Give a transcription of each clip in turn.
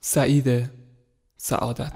سعید سعادت.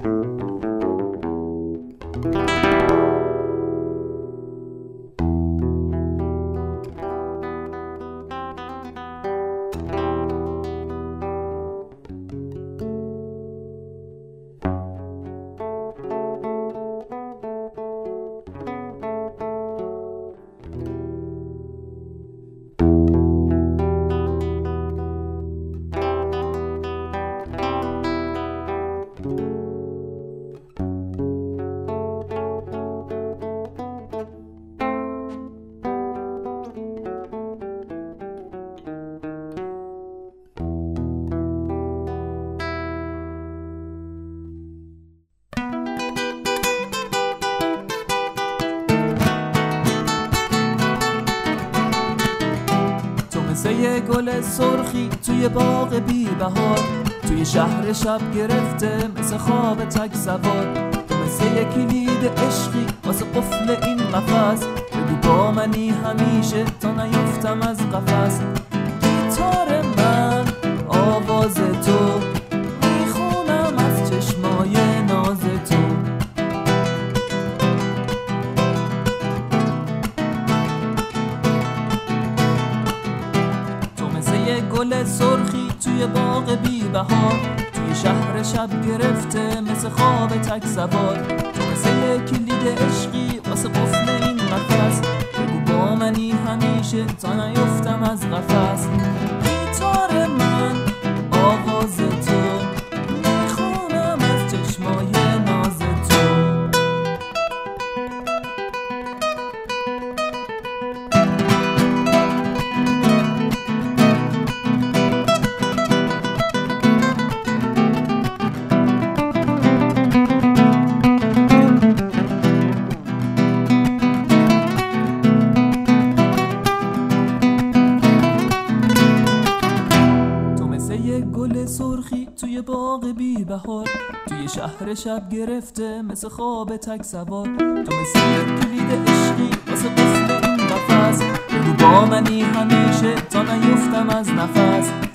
مثل یه گل سرخی توی باغ بی بهار، توی شهر شب گرفته مثل خواب تک سوار. تو مثل یه کلید عشقی واسه قفل این قفس، بگو با منی همیشه تا نیفتم از قفس. گیتار من آواز تو، میخونم از چشمای ناز تو. یه گل سرخی توی باغ بی بهار، توی شهر شب گرفته مثل خواب تک سوار. تو مثل یه کلید عشقی واسه قفل این قفس، بگو با منی همیشه تا نیفتم از قفس. گیتار من آواز تو، میخونم از چشمای ناز تو. گل سرخی توی باغ بی بهار، توی شهر شب گرفته مثل خواب تک سوار. تو مثل یک کلید عشقی واسه قفل این قفس، بگو با منی همیشه تا نیفتم از نفس.